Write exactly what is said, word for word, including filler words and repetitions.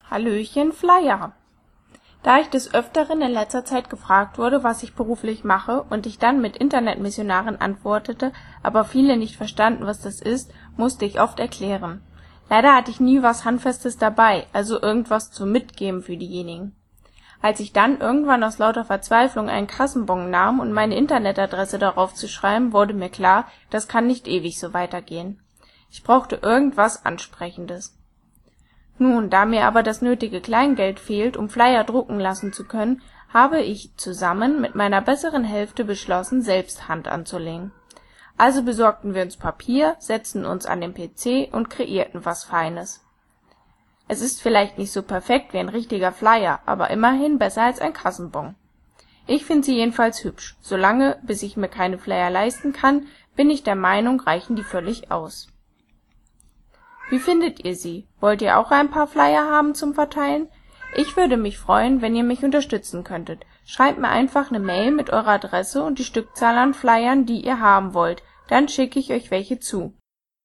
Hallöchen, Flyer. Da ich des Öfteren in letzter Zeit gefragt wurde, was ich beruflich mache, und ich dann mit Internetmissionarin antwortete, aber viele nicht verstanden, was das ist, musste ich oft erklären. Leider hatte ich nie was Handfestes dabei, also irgendwas zum Mitgeben für diejenigen. Als ich dann irgendwann aus lauter Verzweiflung einen Kassenbon nahm und meine Internetadresse darauf zu schreiben, wurde mir klar, das kann nicht ewig so weitergehen. Ich brauchte irgendwas Ansprechendes. Nun, da mir aber das nötige Kleingeld fehlt, um Flyer drucken lassen zu können, habe ich zusammen mit meiner besseren Hälfte beschlossen, selbst Hand anzulegen. Also besorgten wir uns Papier, setzten uns an den P C und kreierten was Feines. Es ist vielleicht nicht so perfekt wie ein richtiger Flyer, aber immerhin besser als ein Kassenbon. Ich finde sie jedenfalls hübsch. Solange, bis ich mir keine Flyer leisten kann, bin ich der Meinung, reichen die völlig aus. Wie findet ihr sie? Wollt ihr auch ein paar Flyer haben zum Verteilen? Ich würde mich freuen, wenn ihr mich unterstützen könntet. Schreibt mir einfach eine Mail mit eurer Adresse und die Stückzahl an Flyern, die ihr haben wollt, dann schicke ich euch welche zu.